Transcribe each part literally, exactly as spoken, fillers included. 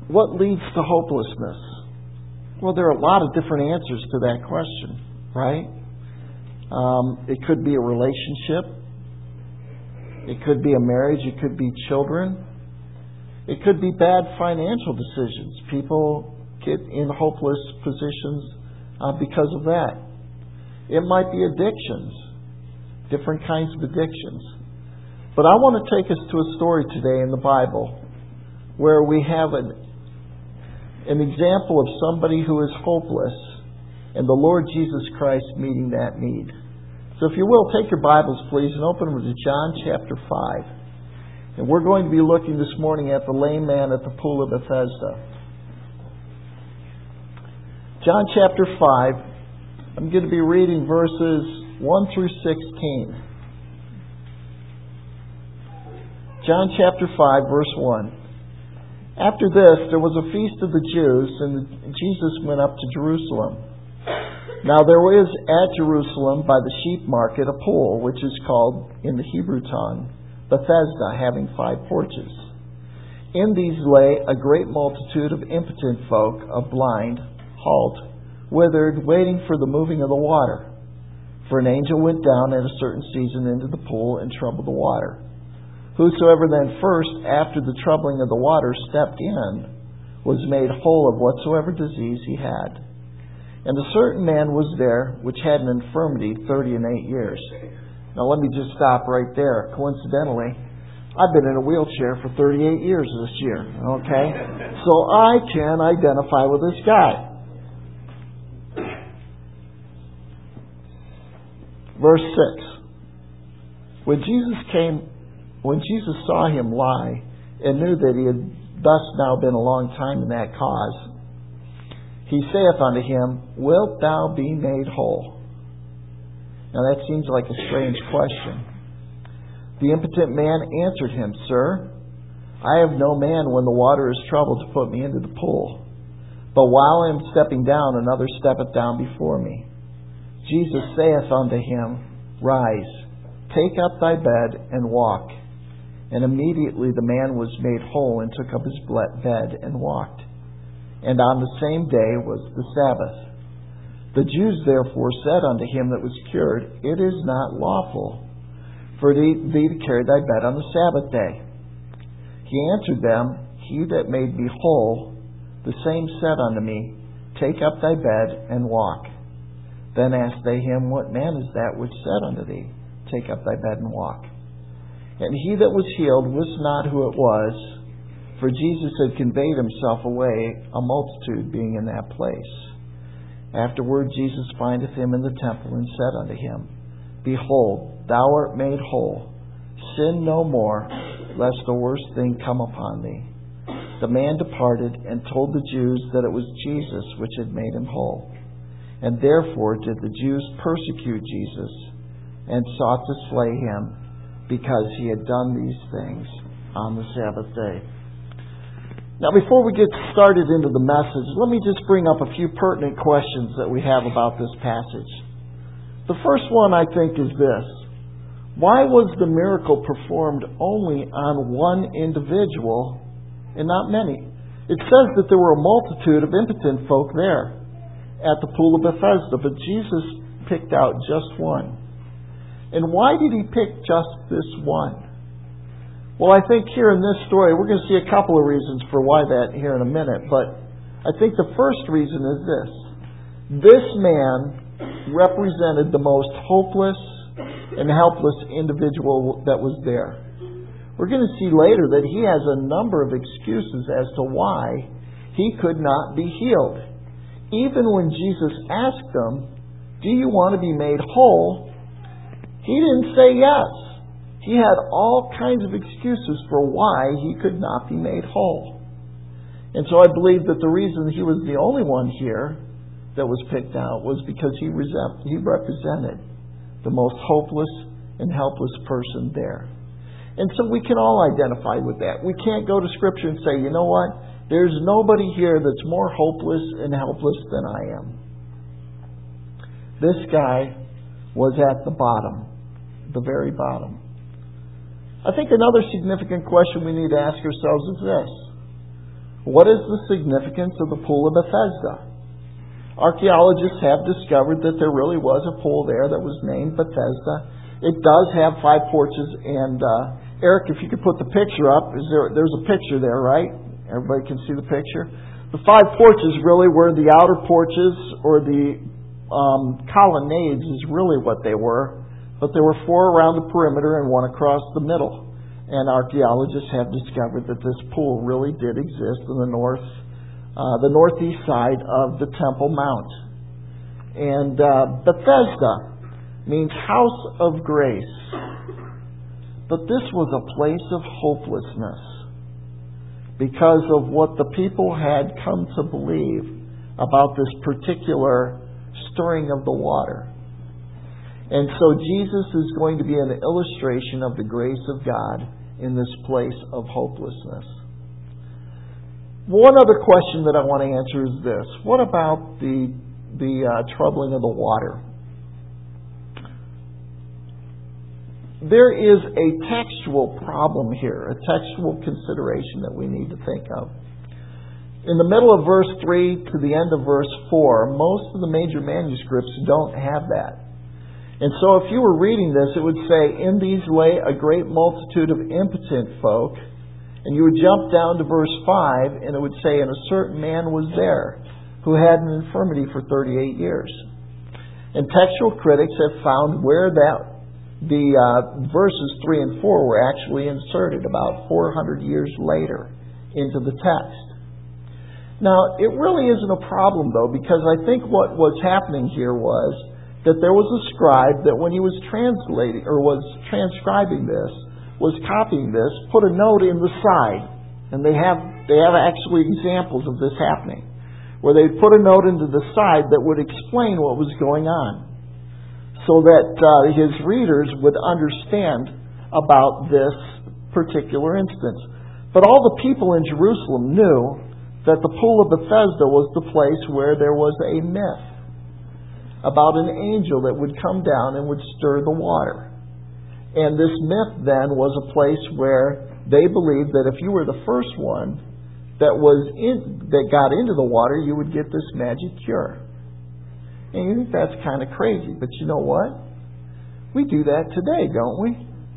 What leads to hopelessness? Well, there are a lot of different answers to that question, right? Um, it could be a relationship. It could be a marriage. It could be children. It could be bad financial decisions. People get in hopeless positions uh, because of that. It might be addictions, different kinds of addictions. But I want to take us to a story today in the Bible where we have an, an example of somebody who is hopeless and the Lord Jesus Christ meeting that need. So if you will, take your Bibles, please, and open them to John chapter five. And we're going to be looking this morning at the lame man at the pool of Bethesda. John chapter five, I'm going to be reading verses one through sixteen. John chapter five, verse one. After this, there was a feast of the Jews, and Jesus went up to Jerusalem. Now there was at Jerusalem by the sheep market a pool, which is called in the Hebrew tongue Bethesda, having five porches. In these lay a great multitude of impotent folk, of blind, halt, withered, waiting for the moving of the water. For an angel went down at a certain season into the pool and troubled the water. Whosoever then first, after the troubling of the water, stepped in, was made whole of whatsoever disease he had. And a certain man was there, which had an infirmity thirty and eight years. Now let me just stop right there. Coincidentally, I've been in a wheelchair for thirty-eight years this year, okay? So I can identify with this guy. Verse six. When Jesus came, when Jesus saw him lie, and knew that he had thus now been a long time in that cause, he saith unto him, Wilt thou be made whole? Now that seems like a strange question. The impotent man answered him, Sir, I have no man when the water is troubled to put me into the pool. But while I am stepping down, another steppeth down before me. Jesus saith unto him, Rise, take up thy bed, and walk. And immediately the man was made whole, and took up his bed, and walked. And on the same day was the Sabbath. The Jews therefore said unto him that was cured, It is not lawful for thee, thee to carry thy bed on the Sabbath day. He answered them, He that made me whole, the same said unto me, Take up thy bed and walk. Then asked they him, What man is that which said unto thee, Take up thy bed and walk? And he that was healed wist not who it was, for Jesus had conveyed himself away, a multitude being in that place. Afterward Jesus findeth him in the temple, and said unto him, Behold, thou art made whole. Sin no more, lest the worst thing come upon thee. The man departed, and told the Jews that it was Jesus which had made him whole. And therefore did the Jews persecute Jesus, and sought to slay him, because he had done these things on the Sabbath day. Now, before we get started into the message, let me just bring up a few pertinent questions that we have about this passage. The first one, I think, is this. Why was the miracle performed only on one individual and not many? It says that there were a multitude of impotent folk there at the pool of Bethesda, but Jesus picked out just one. And why did he pick just this one? Well, I think here in this story, we're going to see a couple of reasons for why that here in a minute. But I think the first reason is this. This man represented the most hopeless and helpless individual that was there. We're going to see later that he has a number of excuses as to why he could not be healed. Even when Jesus asked him, Do you want to be made whole? He didn't say yes. He had all kinds of excuses for why he could not be made whole. And so I believe that the reason he was the only one here that was picked out was because he represented the most hopeless and helpless person there. And so we can all identify with that. We can't go to Scripture and say, you know what? There's nobody here that's more hopeless and helpless than I am. This guy was at the bottom, the very bottom. I think another significant question we need to ask ourselves is this. What is the significance of the Pool of Bethesda? Archaeologists have discovered that there really was a pool there that was named Bethesda. It does have five porches, and uh, Eric, if you could put the picture up, is there? There's a picture there, right? Everybody can see the picture. The five porches really were the outer porches, or the um, colonnades is really what they were, but there were four around the perimeter and one across the middle. And archaeologists have discovered that this pool really did exist in the north. Uh, the northeast side of the Temple Mount. And uh, Bethesda means house of grace. But this was a place of hopelessness because of what the people had come to believe about this particular stirring of the water. And so Jesus is going to be an illustration of the grace of God in this place of hopelessness. One other question that I want to answer is this. What about the, the uh, troubling of the water? There is a textual problem here, a textual consideration that we need to think of. In the middle of verse three to the end of verse four, most of the major manuscripts don't have that. And so if you were reading this, it would say, "In these lay a great multitude of impotent folk." And you would jump down to verse five, and it would say, "And a certain man was there, who had an infirmity for thirty-eight years." And textual critics have found where that the uh, verses three and four were actually inserted about four hundred years later into the text. Now, it really isn't a problem, though, because I think what was happening here was that there was a scribe that when he was translating, or was transcribing this, was copying this, put a note in the side. And they have they have actually examples of this happening, where they put a note into the side that would explain what was going on, so that uh, his readers would understand about this particular instance. But all the people in Jerusalem knew that the Pool of Bethesda was the place where there was a myth about an angel that would come down and would stir the water. And this myth then was a place where they believed that if you were the first one that was in, that got into the water, you would get this magic cure. And you think that's kind of crazy, but you know what? We do that today, don't we?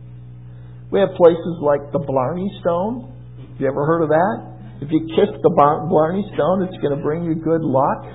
We have places like the Blarney Stone. Have you ever heard of that? If you kiss the Blarney Stone, it's going to bring you good luck.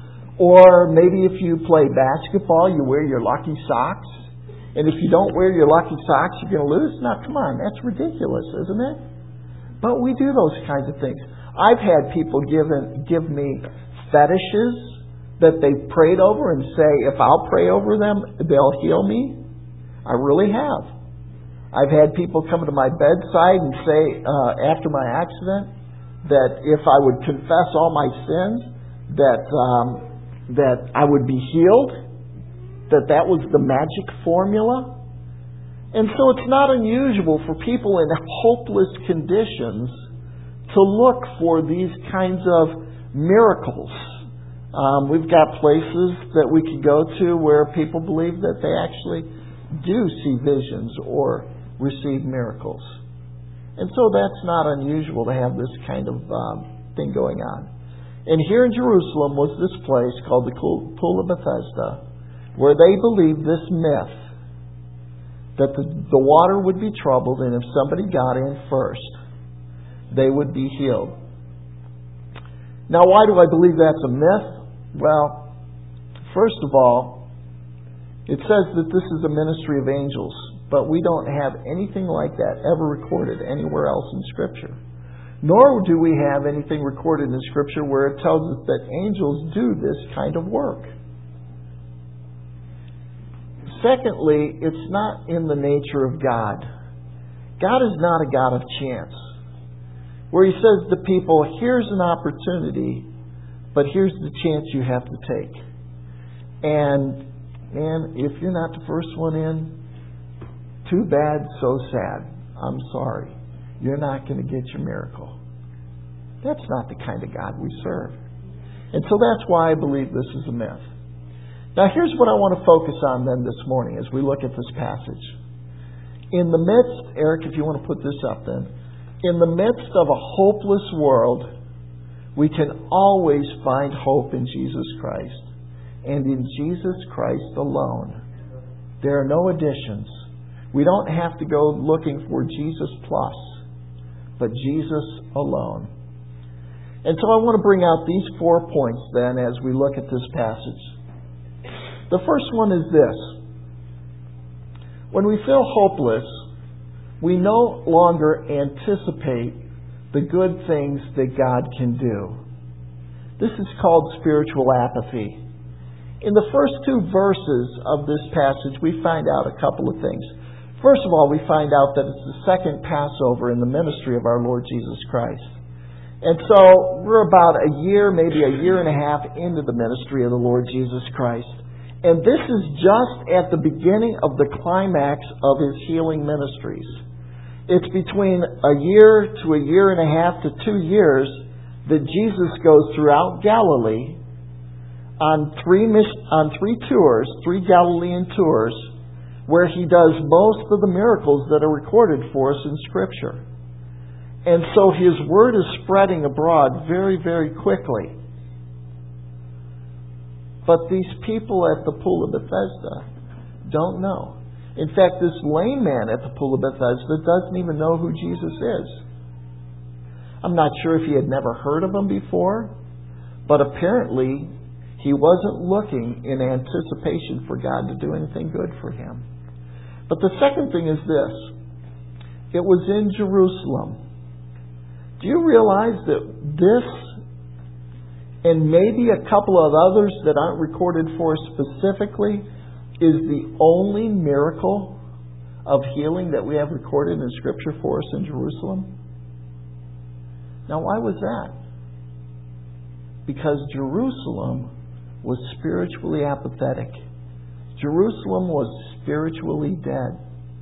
Or maybe if you play basketball, you wear your lucky socks. And if you don't wear your lucky socks, you're going to lose? Now, come on, that's ridiculous, isn't it? But we do those kinds of things. I've had people give, give me fetishes that they've prayed over and say, if I'll pray over them, they'll heal me. I really have. I've had people come to my bedside and say, uh, after my accident, that if I would confess all my sins, that um, that I would be healed. That that was the magic formula. And so it's not unusual for people in hopeless conditions to look for these kinds of miracles. Um, we've got places that we could go to where people believe that they actually do see visions or receive miracles. And so that's not unusual to have this kind of um, thing going on. And here in Jerusalem was this place called the Pool of Bethesda, where they believed this myth that the, the water would be troubled, and if somebody got in first, they would be healed. Now, why do I believe that's a myth? Well, first of all, it says that this is a ministry of angels, but we don't have anything like that ever recorded anywhere else in Scripture. Nor do we have anything recorded in Scripture where it tells us that angels do this kind of work. Secondly, it's not in the nature of God. God is not a God of chance, where He says to people, here's an opportunity, but here's the chance you have to take. And, man, if you're not the first one in, too bad, so sad. I'm sorry. You're not going to get your miracle. That's not the kind of God we serve. And so that's why I believe this is a myth. Now here's what I want to focus on then this morning as we look at this passage. In the midst, Eric, if you want to put this up then, in the midst of a hopeless world, We can always find hope in Jesus Christ, and in Jesus Christ alone. There are no additions. We don't have to go looking for Jesus plus, but Jesus alone. And so I want to bring out these four points then as we look at this passage. The first one is this. When we feel hopeless, we no longer anticipate the good things that God can do. This is called spiritual apathy. In the first two verses of this passage, we find out a couple of things. First of all, we find out that it's the second Passover in the ministry of our Lord Jesus Christ. And so we're about a year, maybe a year and a half into the ministry of the Lord Jesus Christ. And this is just at the beginning of the climax of His healing ministries. It's between a year to a year and a half to two years that Jesus goes throughout Galilee on three on three tours, three Galilean tours, where He does most of the miracles that are recorded for us in Scripture. And so His word is spreading abroad very, very quickly. But these people at the pool of Bethesda don't know. In fact, this lame man at the pool of Bethesda doesn't even know who Jesus is. I'm not sure if he had never heard of Him before, but apparently he wasn't looking in anticipation for God to do anything good for him. But the second thing is this. It was in Jerusalem. Do you realize that this, and maybe a couple of others that aren't recorded for us specifically, is the only miracle of healing that we have recorded in Scripture for us in Jerusalem? Now, why was that? Because Jerusalem was spiritually apathetic. Jerusalem was spiritually dead.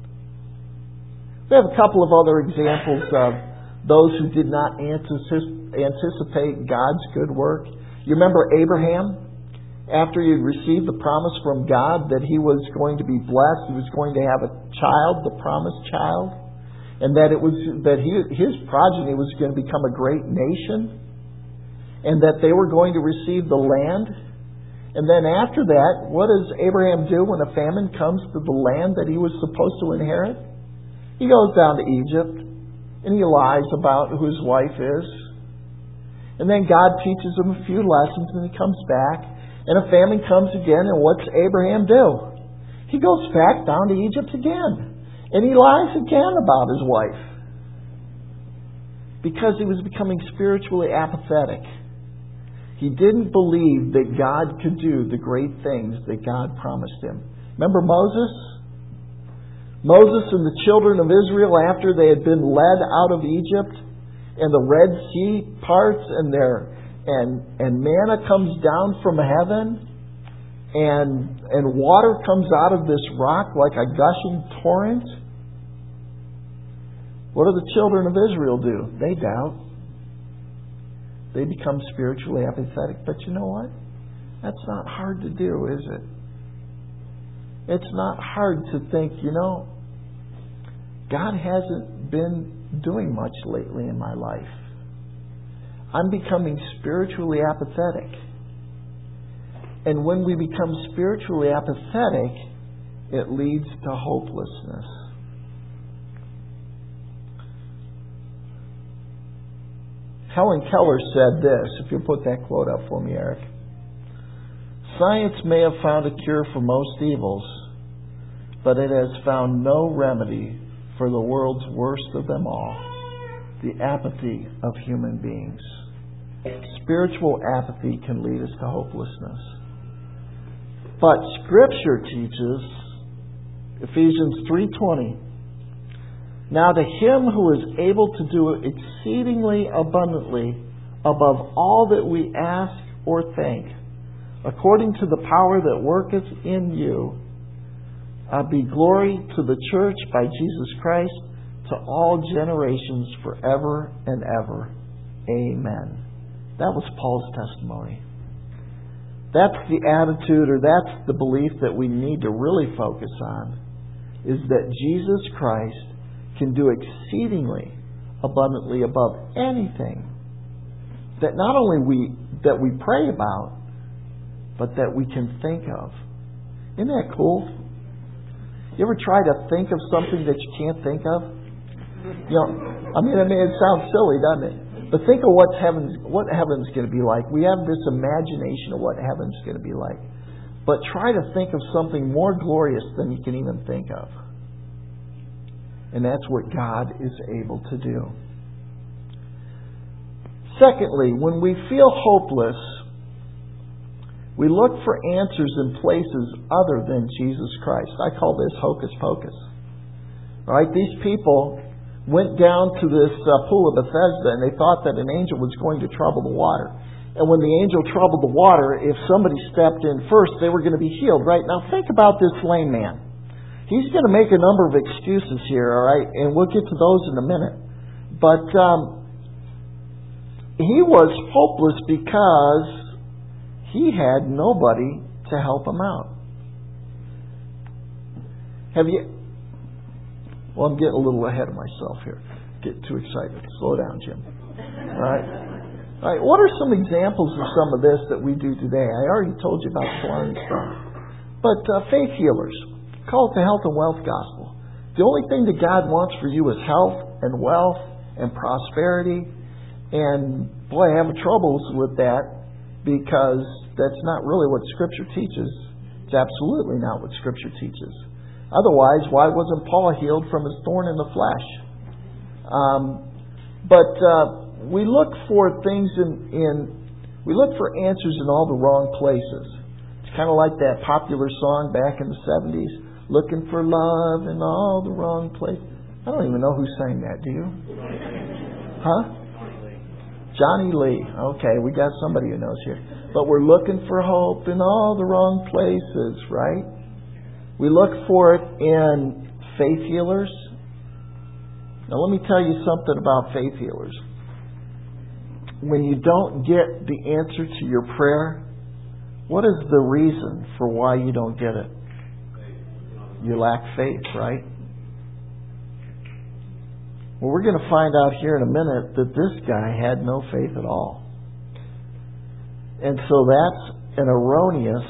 We have a couple of other examples of those who did not anticipate God's good work. You remember Abraham? After he had received the promise from God that he was going to be blessed, he was going to have a child, the promised child, and that it was that he, his progeny was going to become a great nation, and that they were going to receive the land. And then after that, what does Abraham do when a famine comes to the land that he was supposed to inherit? He goes down to Egypt, and he lies about who his wife is. And then God teaches him a few lessons, and he comes back. And a famine comes again, and what's Abraham do? He goes back down to Egypt again. And he lies again about his wife. Because he was becoming spiritually apathetic. He didn't believe that God could do the great things that God promised him. Remember Moses? Moses and the children of Israel, after they had been led out of Egypt, and the Red Sea parts, and their And and manna comes down from heaven, and and water comes out of this rock like a gushing torrent. What do the children of Israel do? They doubt. They become spiritually apathetic. But you know what? That's not hard to do, is it? It's not hard to think, you know, God hasn't been doing much lately in my life. I'm becoming spiritually apathetic. And when we become spiritually apathetic, it leads to hopelessness. Helen Keller said this, if you'll put that quote up for me, Eric. Science may have found a cure for most evils, but it has found no remedy for the world's worst of them all, the apathy of human beings. Spiritual apathy can lead us to hopelessness. But Scripture teaches, Ephesians three twenty, now to Him who is able to do exceedingly abundantly above all that we ask or think, according to the power that worketh in you, uh, be glory to the church by Jesus Christ to all generations forever and ever. Amen. That was Paul's testimony. That's the attitude, or that's the belief that we need to really focus on, is that Jesus Christ can do exceedingly abundantly above anything that not only we that we pray about, but that we can think of. Isn't that cool? You ever try to think of something that you can't think of? You know, I mean, I mean, it sounds silly, doesn't it? But think of what heaven's what heaven's going to be like. We have this imagination of what heaven's going to be like. But try to think of something more glorious than you can even think of. And that's what God is able to do. Secondly, when we feel hopeless, we look for answers in places other than Jesus Christ. I call this hocus pocus. All right, these people went down to this uh, pool of Bethesda and they thought that an angel was going to trouble the water. And when the angel troubled the water, if somebody stepped in first, they were going to be healed. Right? Now think about this lame man. He's going to make a number of excuses here, all right? And we'll get to those in a minute. But um, he was hopeless because he had nobody to help him out. Have you... Well, I'm getting a little ahead of myself here. Get too excited. Slow down, Jim. All right? All right, what are some examples of some of this that we do today? I already told you about blind stuff. But uh, faith healers, call it the health and wealth gospel. The only thing that God wants for you is health and wealth and prosperity. And boy, I have troubles with that because that's not really what Scripture teaches. It's absolutely not what Scripture teaches. Otherwise, why wasn't Paul healed from his thorn in the flesh? Um, but... Uh, We look for things in, in, we look for answers in all the wrong places. It's kind of like that popular song back in the seventies, looking for love in all the wrong places. I don't even know who sang that, do you? Huh? Johnny Lee. Okay, we got somebody who knows here. But we're looking for hope in all the wrong places, right? We look for it in faith healers. Now let me tell you something about faith healers. When you don't get the answer to your prayer, what is the reason for why you don't get it? You lack faith, right? Well, we're going to find out here in a minute that this guy had no faith at all. And so that's an erroneous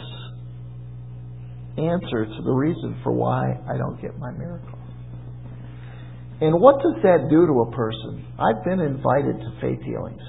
answer to the reason for why I don't get my miracle. And what does that do to a person? I've been invited to faith healings.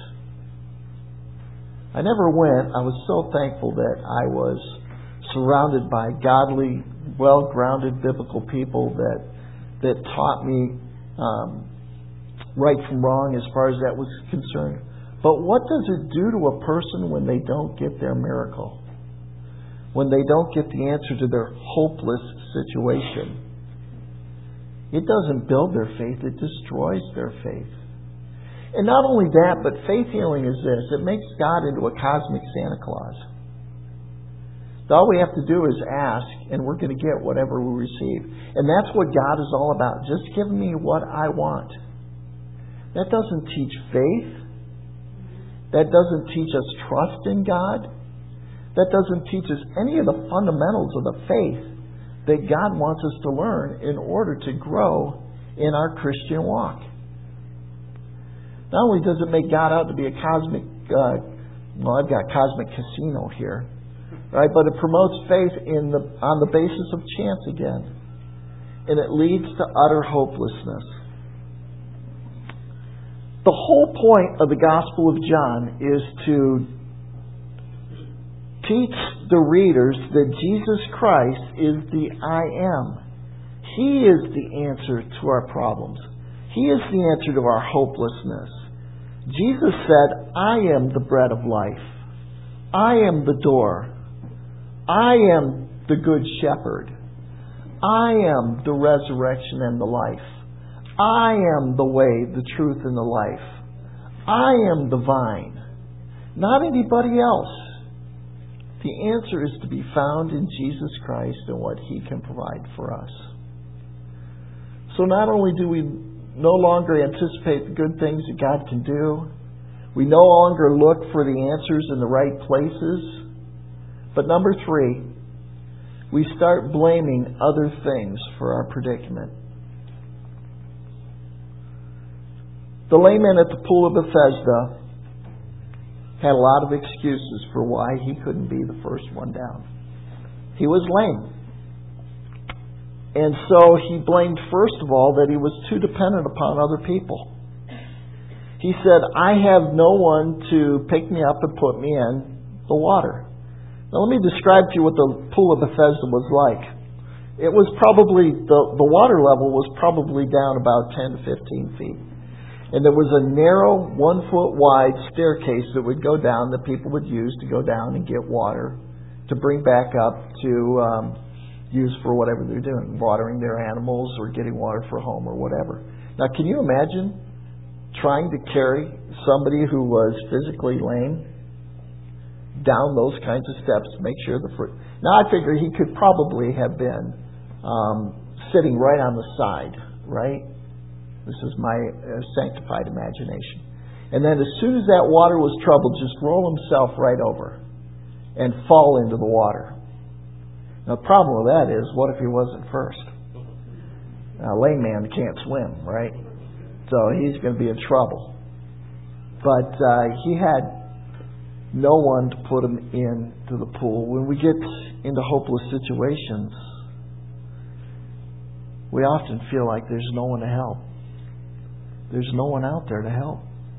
I never went. I was so thankful that I was surrounded by godly, well-grounded biblical people that that taught me um, right from wrong as far as that was concerned. But what does it do to a person when they don't get their miracle? When they don't get the answer to their hopeless situation? It doesn't build their faith. It destroys their faith. And not only that, but faith healing is this. It makes God into a cosmic Santa Claus. All we have to do is ask, and we're going to get whatever we receive. And that's what God is all about. Just give me what I want. That doesn't teach faith. That doesn't teach us trust in God. That doesn't teach us any of the fundamentals of the faith that God wants us to learn in order to grow in our Christian walk. Not only does it make God out to be a cosmic, uh, well, I've got cosmic casino here, right? But it promotes faith in the on the basis of chance again, and it leads to utter hopelessness. The whole point of the Gospel of John is to teach the readers that Jesus Christ is the I am. He is the answer to our problems. He is the answer to our hopelessness. Jesus said, I am the bread of life. I am the door. I am the good shepherd. I am the resurrection and the life. I am the way, the truth, and the life. I am the vine. Not anybody else. The answer is to be found in Jesus Christ and what He can provide for us. So not only do we no longer anticipate the good things that God can do, we no longer look for the answers in the right places, but number three, we start blaming other things for our predicament. The layman at the pool of Bethesda had a lot of excuses for why he couldn't be the first one down. He was lame. And so he blamed, first of all, that he was too dependent upon other people. He said, I have no one to pick me up and put me in the water. Now let me describe to you what the Pool of Bethesda was like. It was probably, the, the water level was probably down about ten to fifteen feet. And there was a narrow, one foot wide staircase that would go down that people would use to go down and get water to bring back up to um, use for whatever they're doing, watering their animals or getting water for home or whatever. Now can you imagine trying to carry somebody who was physically lame down those kinds of steps to make sure the fruit... Now I figure he could probably have been um, sitting right on the side, right? This is my uh, sanctified imagination. And then as soon as that water was troubled, just roll himself right over and fall into the water. Now the problem with that is, what if he wasn't first? Now, a lame man can't swim, right? So he's going to be in trouble. But uh, he had no one to put him into the pool. When we get into hopeless situations, we often feel like there's no one to help. There's no one out there to help.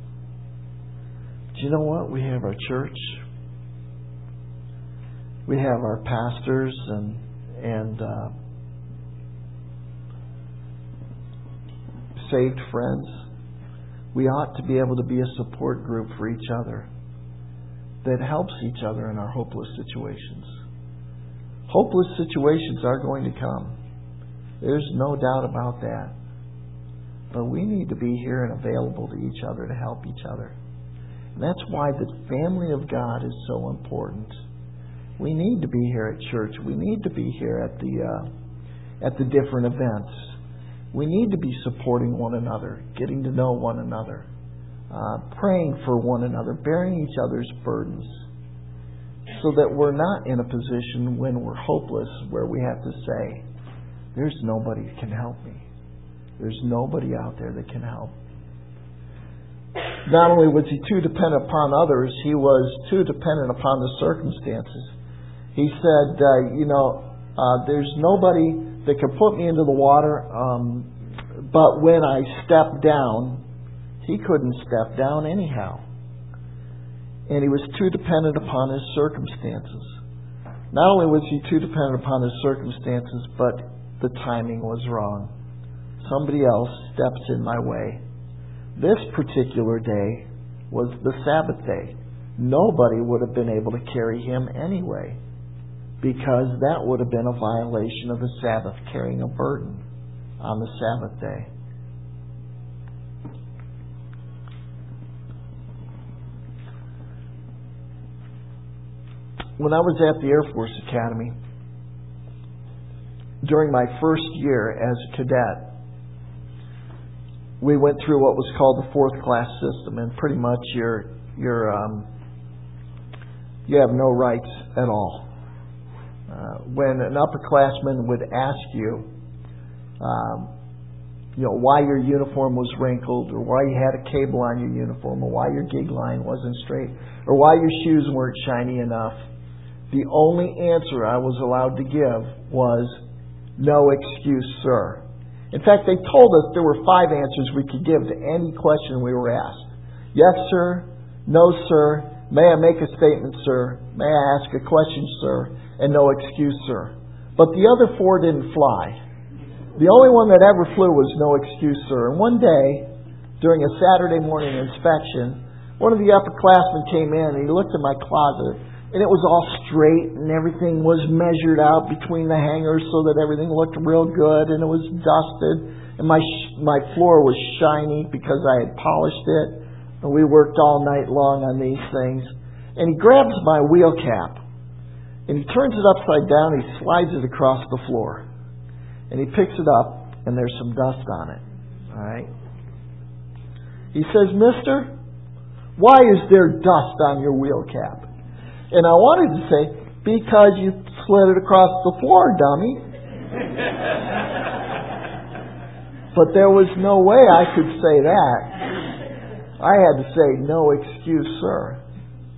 Do you know what? We have our church. We have our pastors and and uh, saved friends. We ought to be able to be a support group for each other that helps each other in our hopeless situations. Hopeless situations are going to come. There's no doubt about that. But we need to be here and available to each other to help each other. And that's why the family of God is so important. We need to be here at church. We need to be here at the uh, at the different events. We need to be supporting one another, getting to know one another, uh, praying for one another, bearing each other's burdens, so that we're not in a position when we're hopeless where we have to say, there's nobody that can help me. There's nobody out there that can help. Not only was he too dependent upon others, he was too dependent upon the circumstances. He said, uh, you know, uh, there's nobody that can put me into the water, um, but when I step down, he couldn't step down anyhow. And he was too dependent upon his circumstances. Not only was he too dependent upon his circumstances, but the timing was wrong. Somebody else steps in my way. This particular day was the Sabbath day. Nobody would have been able to carry him anyway, because that would have been a violation of the Sabbath, carrying a burden on the Sabbath day. When I was at the Air Force Academy, during my first year as a cadet, we went through what was called the fourth class system, and pretty much you're, you're, um, you have no rights at all. Uh, when an upperclassman would ask you, um, you know, why your uniform was wrinkled, or why you had a cable on your uniform, or why your gig line wasn't straight, or why your shoes weren't shiny enough, the only answer I was allowed to give was, no excuse, sir. In fact, they told us there were five answers we could give to any question we were asked. Yes, sir. No, sir. May I make a statement, sir? May I ask a question, sir? And no excuse, sir. But the other four didn't fly. The only one that ever flew was no excuse, sir. And one day, during a Saturday morning inspection, one of the upperclassmen came in and he looked at my closet, and it was all straight and everything was measured out between the hangers so that everything looked real good, and it was dusted, and my sh- my floor was shiny because I had polished it, and we worked all night long on these things. And he grabs my wheel cap and he turns it upside down, he slides it across the floor, and he picks it up and there's some dust on it. Alright? He says, "Mister, why is there dust on your wheel cap?" And I wanted to say, "Because you slid it across the floor, dummy." But there was no way I could say that. I had to say, "No excuse, sir."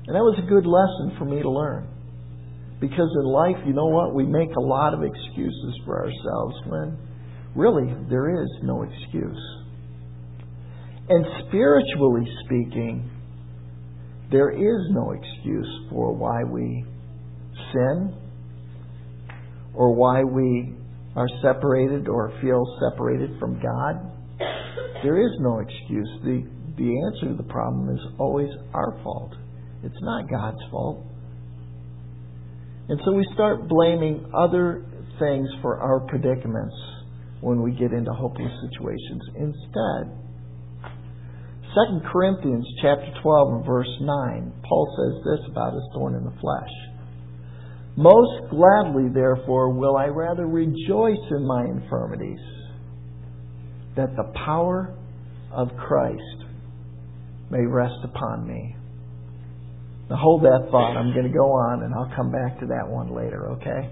And that was a good lesson for me to learn. Because in life, you know what? We make a lot of excuses for ourselves when really there is no excuse. And spiritually speaking, there is no excuse for why we sin or why we are separated or feel separated from God. There is no excuse. The, the answer to the problem is always our fault. It's not God's fault. And so we start blaming other things for our predicaments when we get into hopeless situations. Instead, Second Corinthians chapter twelve and verse nine, Paul says this about his thorn in the flesh. Most gladly, therefore, will I rather rejoice in my infirmities, that the power of Christ may rest upon me. Now hold that thought. I'm going to go on and I'll come back to that one later, okay?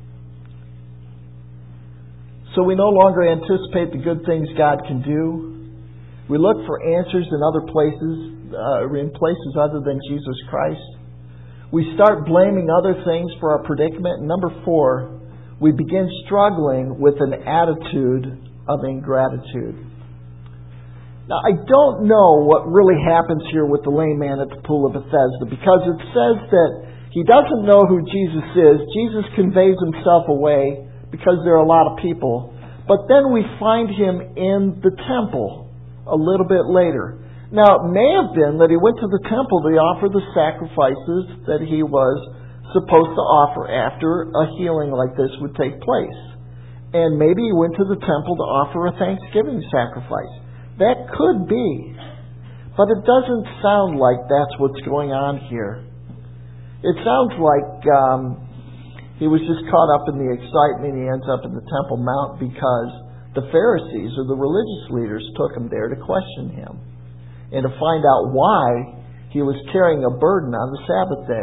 So we no longer anticipate the good things God can do. We look for answers in other places, uh, in places other than Jesus Christ. We start blaming other things for our predicament. And number four, we begin struggling with an attitude of ingratitude. Now, I don't know what really happens here with the lame man at the pool of Bethesda, because it says that he doesn't know who Jesus is. Jesus conveys himself away because there are a lot of people. But then we find him in the temple a little bit later. Now, it may have been that he went to the temple to offer the sacrifices that he was supposed to offer after a healing like this would take place. And maybe he went to the temple to offer a Thanksgiving sacrifice. That could be. But it doesn't sound like that's what's going on here. It sounds like um, he was just caught up in the excitement. He ends up in the Temple Mount because the Pharisees or the religious leaders took him there to question him and to find out why he was carrying a burden on the Sabbath day.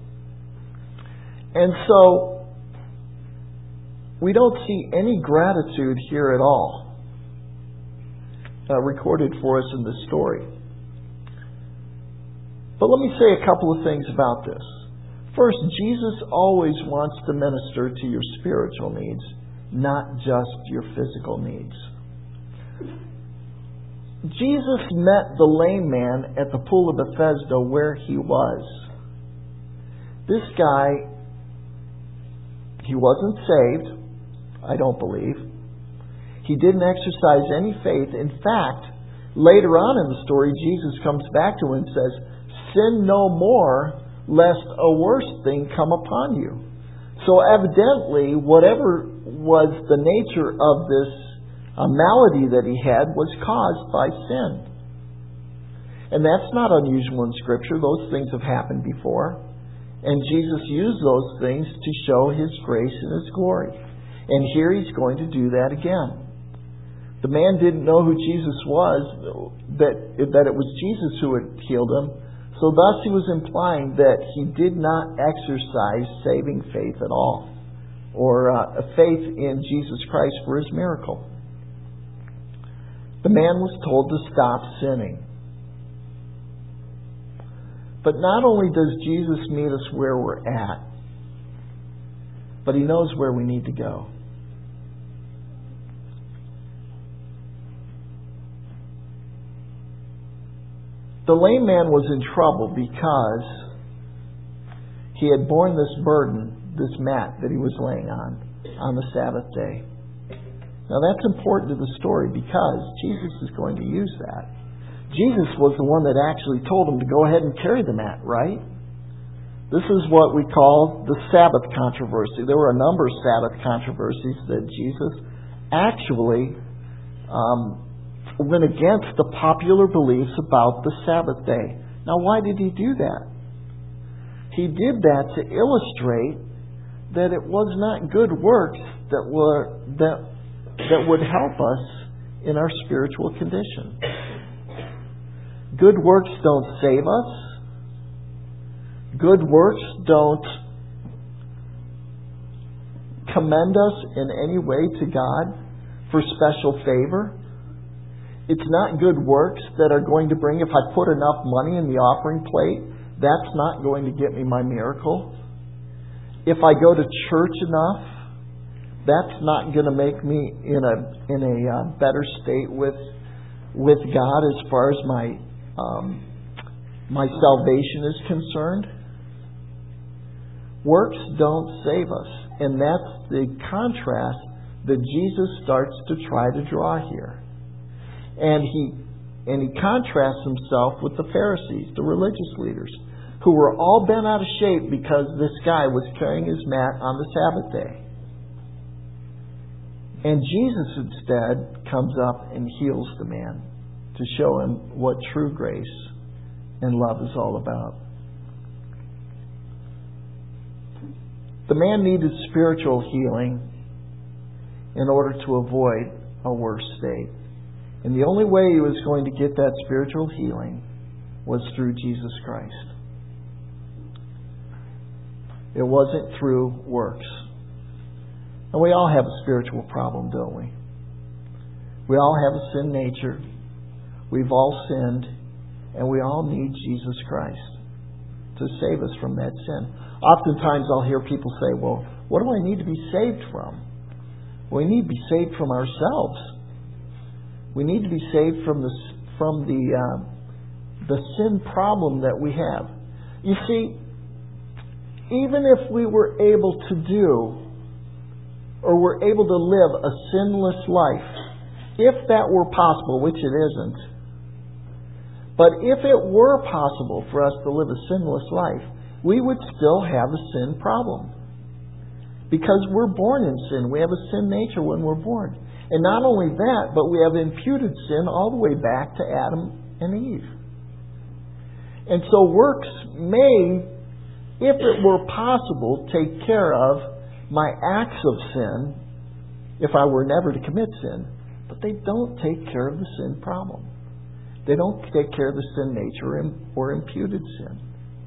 And so we don't see any gratitude here at all Uh, recorded for us in the story. But let me say a couple of things about this. First, Jesus always wants to minister to your spiritual needs, not just your physical needs. Jesus met the lame man at the pool of Bethesda where he was. This guy, he wasn't saved, I don't believe. He didn't exercise any faith. In fact, later on in the story, Jesus comes back to him and says, "Sin no more, lest a worse thing come upon you." So evidently, whatever was the nature of this uh, malady that he had was caused by sin. And that's not unusual in Scripture. Those things have happened before. And Jesus used those things to show His grace and His glory. And here He's going to do that again. The man didn't know who Jesus was, that, that it was Jesus who had healed him. So thus he was implying that he did not exercise saving faith at all, or uh, a faith in Jesus Christ for his miracle. The man was told to stop sinning. But not only does Jesus meet us where we're at, but He knows where we need to go. The lame man was in trouble because he had borne this burden, this mat that he was laying on, on the Sabbath day. Now that's important to the story because Jesus is going to use that. Jesus was the one that actually told him to go ahead and carry the mat, right? This is what we call the Sabbath controversy. There were a number of Sabbath controversies that Jesus actually um, went against the popular beliefs about the Sabbath day. Now, why did He do that? He did that to illustrate that it was not good works that were that that would help us in our spiritual condition. Good works don't save us. Good works don't commend us in any way to God for special favor. It's not good works that are going to bring, if I put enough money in the offering plate, that's not going to get me my miracle. If I go to church enough, that's not going to make me in a in a uh, better state with with God as far as my um, my salvation is concerned. Works don't save us, and that's the contrast that Jesus starts to try to draw here. And he and he contrasts himself with the Pharisees, the religious leaders, who were all bent out of shape because this guy was carrying his mat on the Sabbath day. And Jesus instead comes up and heals the man to show him what true grace and love is all about. The man needed spiritual healing in order to avoid a worse state. And the only way he was going to get that spiritual healing was through Jesus Christ. It wasn't through works. And we all have a spiritual problem, don't we? We all have a sin nature. We've all sinned. And we all need Jesus Christ to save us from that sin. Oftentimes I'll hear people say, well, what do I need to be saved from? We need to be saved from ourselves. We need to be saved from the from the uh, the sin problem that we have. You see, even if we were able to do or were able to live a sinless life, if that were possible, which it isn't, but if it were possible for us to live a sinless life, we would still have a sin problem. Because we're born in sin. We have a sin nature when we're born. And not only that, but we have imputed sin all the way back to Adam and Eve. And so works may, if it were possible, take care of my acts of sin if I were never to commit sin. But they don't take care of the sin problem. They don't take care of the sin nature or imputed sin.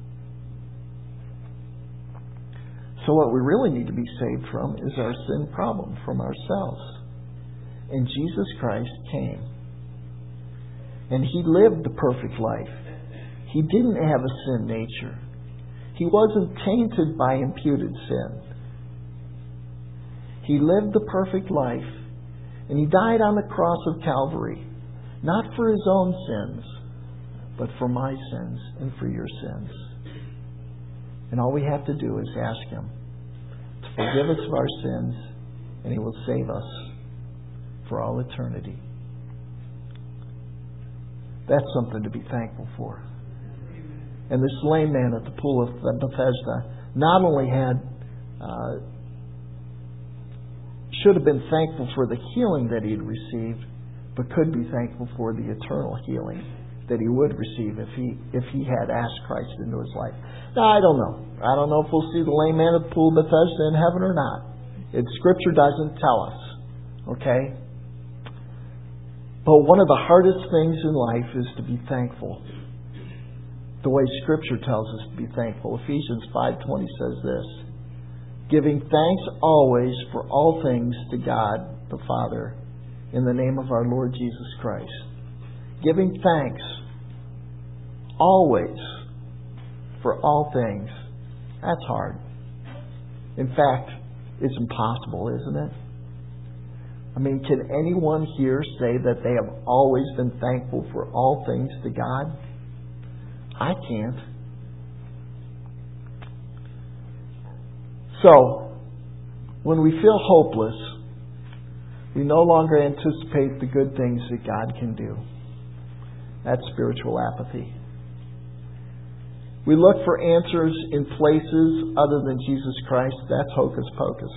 So what we really need to be saved from is our sin problem, from ourselves. And Jesus Christ came. And He lived the perfect life. He didn't have a sin nature. He wasn't tainted by imputed sin. He lived the perfect life. And He died on the cross of Calvary. Not for His own sins, but for my sins and for your sins. And all we have to do is ask Him to forgive us of our sins, and He will save us for all eternity. That's something to be thankful for. And this lame man at the pool of Bethesda not only had, uh, should have been thankful for the healing that he had received, but could be thankful for the eternal healing that he would receive if he if he had asked Christ into his life. Now, I don't know. I don't know if we'll see the lame man at the pool of Bethesda in heaven or not. It, Scripture doesn't tell us. Okay? But one of the hardest things in life is to be thankful. The way Scripture tells us to be thankful. Ephesians five twenty says this: giving thanks always for all things to God the Father, in the name of our Lord Jesus Christ. Giving thanks always for all things. That's hard. In fact, it's impossible, isn't it? I mean, can anyone here say that they have always been thankful for all things to God? I can't. So, when we feel hopeless, we no longer anticipate the good things that God can do. That's spiritual apathy. We look for answers in places other than Jesus Christ. That's hocus pocus.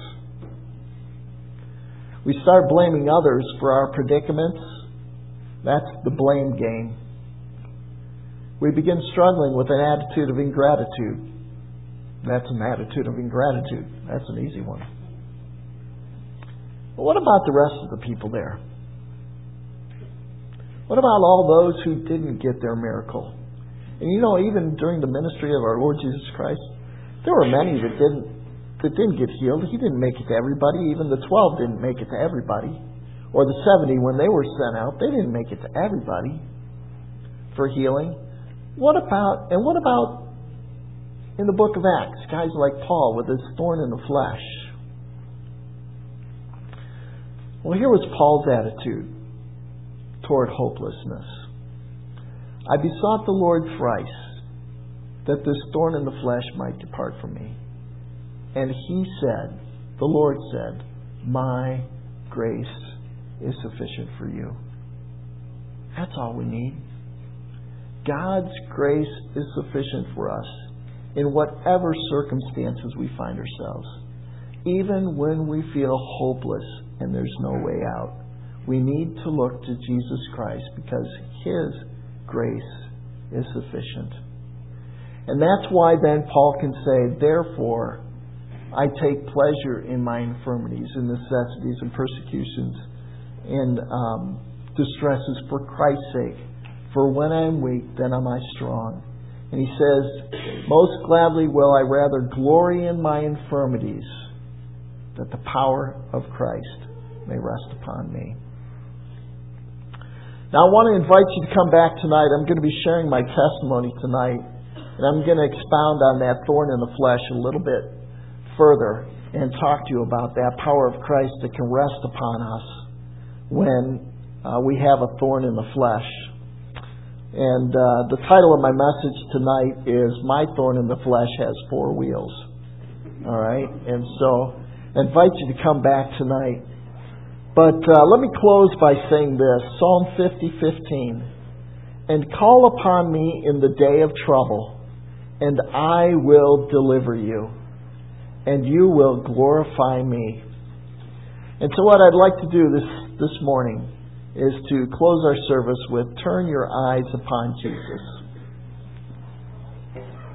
We start blaming others for our predicaments. That's the blame game. We begin struggling with an attitude of ingratitude. That's an attitude of ingratitude. That's an easy one. But what about the rest of the people there? What about all those who didn't get their miracle? And you know, even during the ministry of our Lord Jesus Christ, there were many that didn't that didn't get healed. He didn't make it to everybody. Even the twelve didn't make it to everybody. Or the seventy, when they were sent out, they didn't make it to everybody for healing. What about, and what about in the book of Acts, guys like Paul with his thorn in the flesh. Well, here was Paul's attitude toward hopelessness. I besought the Lord thrice that this thorn in the flesh might depart from me. And he said, the Lord said, my grace is sufficient for you. That's all we need. God's grace is sufficient for us in whatever circumstances we find ourselves. Even when we feel hopeless and there's no way out, we need to look to Jesus Christ because His grace is sufficient. And that's why then Paul can say, therefore, I take pleasure in my infirmities and necessities and persecutions and um, distresses for Christ's sake. For when I am weak, then am I strong. And he says, most gladly will I rather glory in my infirmities, that the power of Christ may rest upon me. Now I want to invite you to come back tonight. I'm going to be sharing my testimony tonight. And I'm going to expound on that thorn in the flesh a little bit further and talk to you about that power of Christ that can rest upon us when uh, we have a thorn in the flesh. And uh, the title of my message tonight is My Thorn in the Flesh Has Four Wheels. All right? And so I invite you to come back tonight. But uh, let me close by saying this. Psalm fifty fifteen. And call upon me in the day of trouble, and I will deliver you, and you will glorify me. And so what I'd like to do this, this morning is to close our service with Turn Your Eyes Upon Jesus.